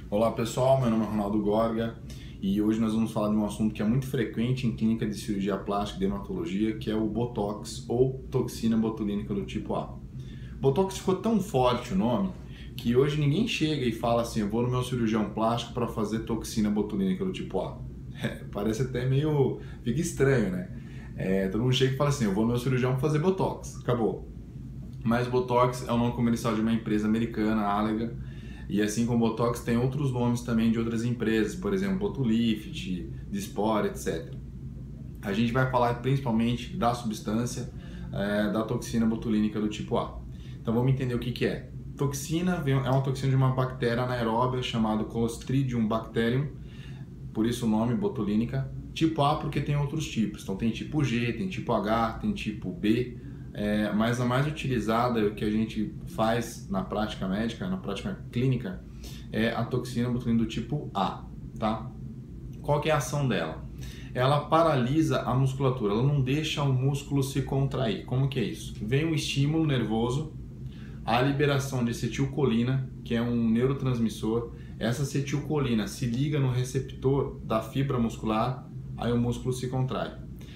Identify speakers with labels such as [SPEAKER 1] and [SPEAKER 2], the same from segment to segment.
[SPEAKER 1] Olá pessoal, meu nome é Ronaldo Gorga e hoje nós vamos falar de um assunto que é muito frequente em clínica de cirurgia plástica e dermatologia, que é o Botox ou toxina botulínica do tipo A. Botox ficou tão forte o nome que hoje ninguém chega e fala assim, eu vou no meu cirurgião plástico para fazer toxina botulínica do tipo A. Parece até meio... fica estranho, né? Todo mundo chega e fala assim, eu vou no meu cirurgião para fazer Botox, acabou. Mas Botox é o nome comercial de uma empresa americana, a Allergan, e assim como Botox tem outros nomes também de outras empresas, por exemplo, Botulift, Dysport, etc. A gente vai falar principalmente da substância da toxina botulínica do tipo A. Então vamos entender o que é. Toxina é uma toxina de uma bactéria anaeróbia chamada Clostridium bacterium, por isso o nome botulínica. Tipo A porque tem outros tipos, então tem tipo G, tem tipo H, tem tipo B, mas a mais utilizada, o que a gente faz na prática médica, na prática clínica, é a toxina botulínica do tipo A, tá? Qual que é a ação dela? Ela paralisa a musculatura, ela não deixa o músculo se contrair. Como que é isso? Vem um estímulo nervoso, a liberação de acetilcolina, que é um neurotransmissor. Essa acetilcolina se liga no receptor da fibra muscular, aí o músculo se contrai.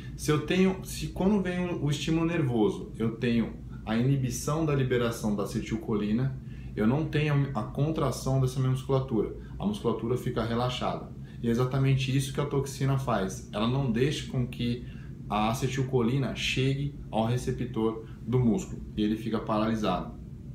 [SPEAKER 1] Se quando vem o estímulo nervoso, eu tenho a inibição da liberação da acetilcolina, eu não tenho a contração dessa minha musculatura, a musculatura fica relaxada. E é exatamente isso que a toxina faz, ela não deixa com que a acetilcolina chegue ao receptor do músculo e ele fica paralisado.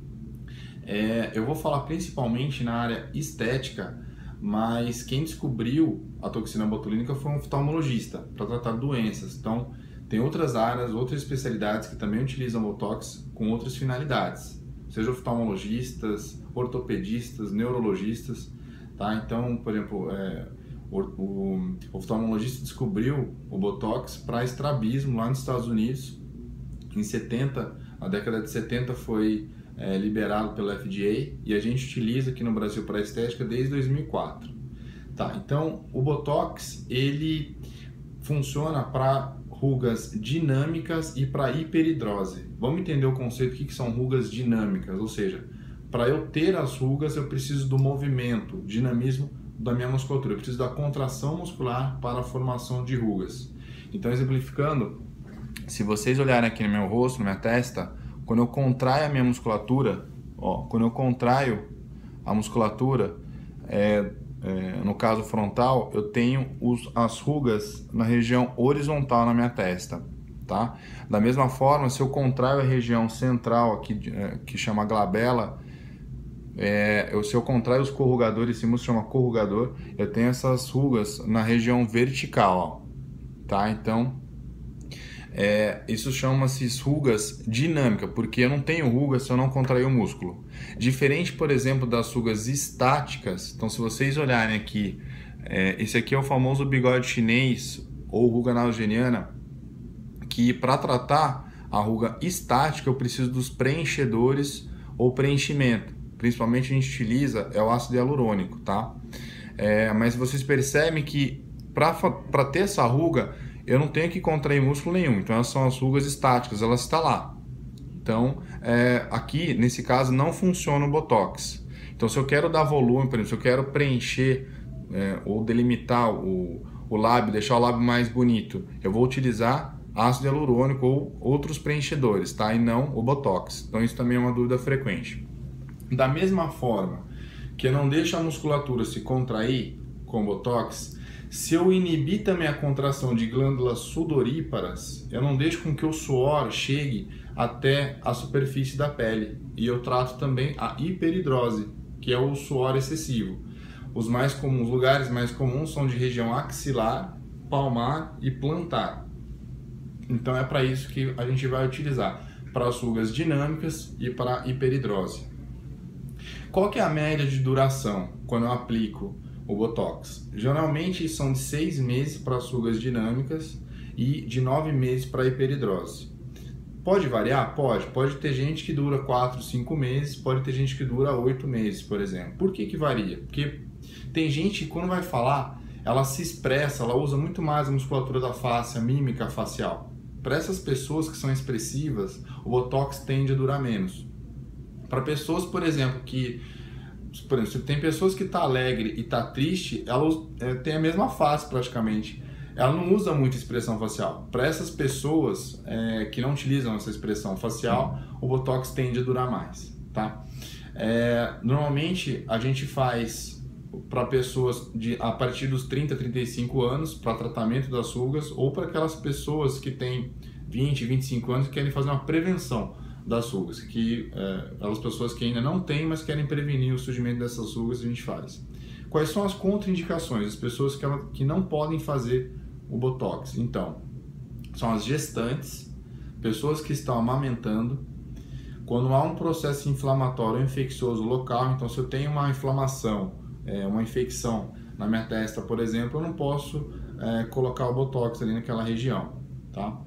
[SPEAKER 1] Eu vou falar principalmente na área estética, mas quem descobriu a toxina botulínica foi um oftalmologista para tratar doenças. Então, tem outras áreas, outras especialidades que também utilizam Botox com outras finalidades, seja oftalmologistas, ortopedistas, neurologistas, tá? Então, por exemplo, o oftalmologista descobriu o Botox para estrabismo lá nos Estados Unidos. Em 70, a década de 70 foi liberado pelo FDA e a gente utiliza aqui no Brasil para estética desde 2004. Tá, então o Botox ele funciona para rugas dinâmicas e para hiperidrose. Vamos entender o conceito do que são rugas dinâmicas, ou seja, para eu ter as rugas eu preciso do movimento, dinamismo da minha musculatura, eu preciso da contração muscular para a formação de rugas. Então, exemplificando, se vocês olharem aqui no meu rosto, na minha testa, quando eu contraio a minha musculatura, quando eu contraio a musculatura, no caso frontal, eu tenho as rugas na região horizontal na minha testa, tá? Da mesma forma, se eu contraio a região central aqui, que chama glabela, se eu contraio os corrugadores, esse músculo chama corrugador, eu tenho essas rugas na região vertical, tá? Então, isso chama-se rugas dinâmica, porque eu não tenho rugas se eu não contrair o músculo. Diferente, por exemplo, das rugas estáticas. Então, se vocês olharem aqui, esse aqui é o famoso bigode chinês ou ruga naugeniana, que para tratar a ruga estática eu preciso dos preenchedores ou preenchimento. Principalmente a gente utiliza o ácido hialurônico, tá? Mas vocês percebem que para ter essa ruga eu não tenho que contrair músculo nenhum, então elas são as rugas estáticas, elas estão lá. Então, aqui, nesse caso, não funciona o Botox. Então, se eu quero dar volume, por exemplo, se eu quero preencher ou delimitar o lábio, deixar o lábio mais bonito, eu vou utilizar ácido hialurônico ou outros preenchedores, tá? E não o Botox. Então, isso também é uma dúvida frequente. Da mesma forma que eu não deixo a musculatura se contrair com o Botox, se eu inibir também a contração de glândulas sudoríparas, eu não deixo com que o suor chegue até a superfície da pele. E eu trato também a hiperidrose, que é o suor excessivo. Os lugares mais comuns são de região axilar, palmar e plantar. Então é para isso que a gente vai utilizar, para as rugas dinâmicas e para a hiperidrose. Qual que é a média de duração quando eu aplico o Botox? Geralmente são de 6 meses para as rugas dinâmicas e de 9 meses para a hiperidrose. Pode variar? Pode ter gente que dura 4, 5 meses, pode ter gente que dura 8 meses, por exemplo. Por que varia? Porque tem gente que quando vai falar, ela se expressa, ela usa muito mais a musculatura da face, a mímica facial. Para essas pessoas que são expressivas, o Botox tende a durar menos. Para pessoas, por exemplo, que por exemplo, se tem pessoas que tá alegre e tá triste, elas têm a mesma face praticamente. Ela não usa muita expressão facial. Para essas pessoas que não utilizam essa expressão facial, o Botox tende a durar mais, tá? Normalmente a gente faz para pessoas a partir dos 30, 35 anos para tratamento das rugas, ou para aquelas pessoas que têm 20, 25 anos e querem fazer uma prevenção das rugas, que aquelas pessoas que ainda não têm, mas querem prevenir o surgimento dessas rugas, a gente faz. Quais são as contraindicações? As pessoas que não podem fazer o Botox. Então, são as gestantes, pessoas que estão amamentando, quando há um processo inflamatório ou infeccioso local. Então, se eu tenho uma inflamação, uma infecção na minha testa, por exemplo, eu não posso colocar o Botox ali naquela região, tá?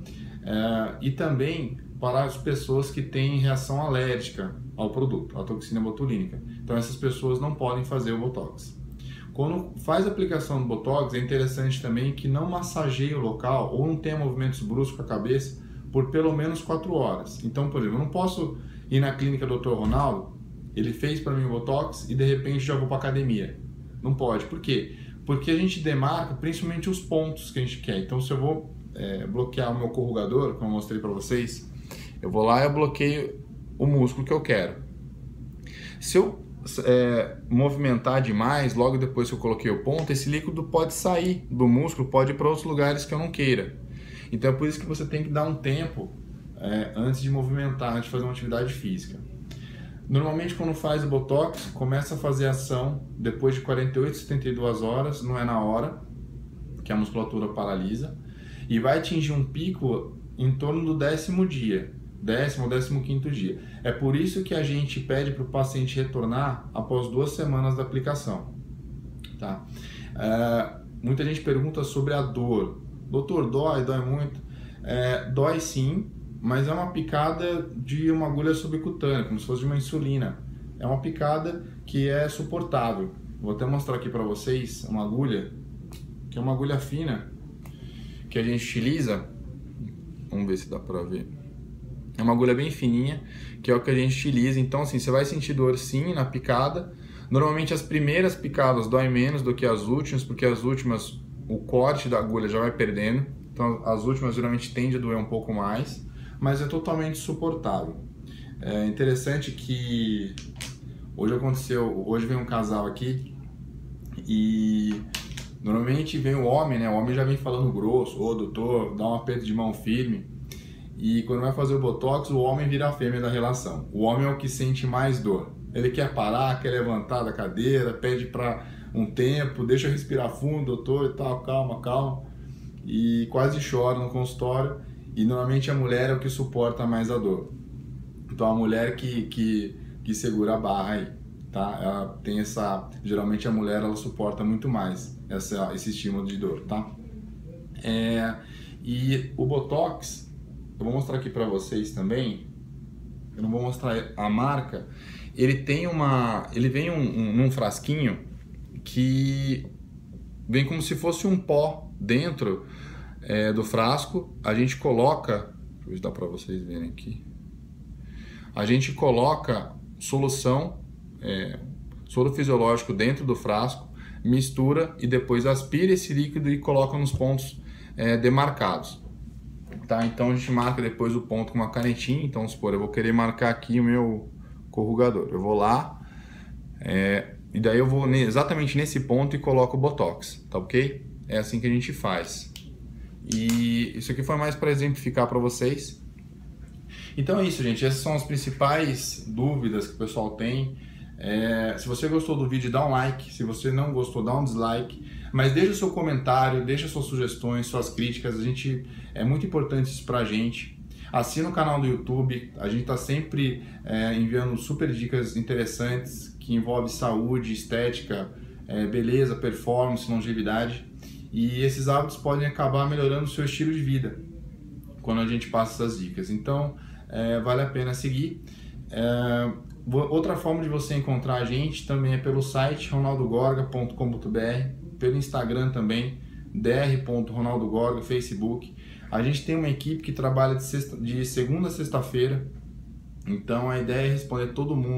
[SPEAKER 1] E também para as pessoas que têm reação alérgica ao produto, à toxina botulínica. Então, essas pessoas não podem fazer o Botox. Quando faz a aplicação do Botox, é interessante também que não massageie o local ou não tenha movimentos bruscos com a cabeça por pelo menos 4 horas. Então, por exemplo, eu não posso ir na clínica do Dr. Ronaldo, ele fez para mim o Botox e de repente já vou para academia. Não pode. Por quê? Porque a gente demarca principalmente os pontos que a gente quer. Então, se eu vou bloquear o meu corrugador, como eu mostrei para vocês, eu vou lá e eu bloqueio o músculo que eu quero. Se eu movimentar demais, logo depois que eu coloquei o ponto, esse líquido pode sair do músculo, pode ir para outros lugares que eu não queira. Então é por isso que você tem que dar um tempo antes de movimentar, antes de fazer uma atividade física. Normalmente quando faz o Botox, começa a fazer ação depois de 48, 72 horas, não é na hora, que a musculatura paralisa, e vai atingir um pico em torno do 10º dia. 10º ou 15º dia. É por isso que a gente pede para o paciente retornar após 2 semanas da aplicação, tá? Muita gente pergunta sobre a dor. Doutor, dói muito? Dói sim, mas é uma picada de uma agulha subcutânea, como se fosse de uma insulina. É uma picada que é suportável. Vou até mostrar aqui para vocês uma agulha, que é uma agulha fina, que a gente utiliza. Vamos ver se dá para ver. É uma agulha bem fininha, que é o que a gente utiliza. Então, assim, você vai sentir dor sim na picada. Normalmente as primeiras picadas doem menos do que as últimas, porque as últimas, o corte da agulha já vai perdendo. Então, as últimas geralmente tendem a doer um pouco mais, mas é totalmente suportável. É interessante que hoje vem um casal aqui e normalmente vem o homem, né? O homem já vem falando grosso, ô doutor, dá um aperto de mão firme. E quando vai fazer o Botox, o homem vira a fêmea da relação. O homem é o que sente mais dor. Ele quer parar, quer levantar da cadeira, pede para um tempo, deixa eu respirar fundo, doutor, e tal, calma. E quase chora no consultório. E normalmente a mulher é o que suporta mais a dor. Então a mulher que segura a barra aí, tá? Ela tem geralmente a mulher ela suporta muito mais esse estímulo de dor, tá? E o Botox, eu vou mostrar aqui para vocês também. Eu não vou mostrar a marca. Ele vem num frasquinho que vem como se fosse um pó dentro do frasco. A gente coloca, deixa eu ver se dá para vocês verem aqui. A gente coloca solução, soro fisiológico dentro do frasco, mistura e depois aspira esse líquido e coloca nos pontos demarcados. Tá? Então a gente marca depois o ponto com uma canetinha. Então, supor, eu vou querer marcar aqui o meu corrugador. Eu vou lá e daí eu vou exatamente nesse ponto e coloco o Botox, tá ok? É assim que a gente faz. E isso aqui foi mais para exemplificar para vocês. Então é isso, gente. Essas são as principais dúvidas que o pessoal tem. Se você gostou do vídeo, dá um like. Se você não gostou, dá um dislike. Mas deixa o seu comentário, deixa suas sugestões, suas críticas. É muito importante isso pra gente. Assina o canal do YouTube. A gente está sempre enviando super dicas interessantes que envolvem saúde, estética, beleza, performance, longevidade. E esses hábitos podem acabar melhorando o seu estilo de vida quando a gente passa essas dicas. Então, vale a pena seguir. Outra forma de você encontrar a gente também é pelo site ronaldogorga.com.br, pelo Instagram também, dr.ronaldogorga, Facebook. A gente tem uma equipe que trabalha de segunda a sexta-feira, então a ideia é responder todo mundo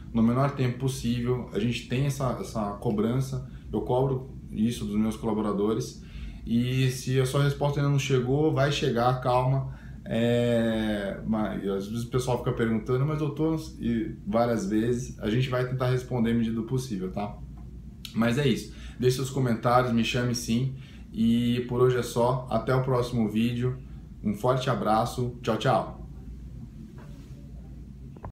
[SPEAKER 1] no menor tempo possível. A gente tem essa cobrança, eu cobro isso dos meus colaboradores, e se a sua resposta ainda não chegou, vai chegar, calma. Mas às vezes o pessoal fica perguntando, mas doutor, e várias vezes a gente vai tentar responder à medida do possível, tá? Mas é isso, deixe seus comentários, me chame sim, e por hoje é só, até o próximo vídeo, um forte abraço, tchau, tchau!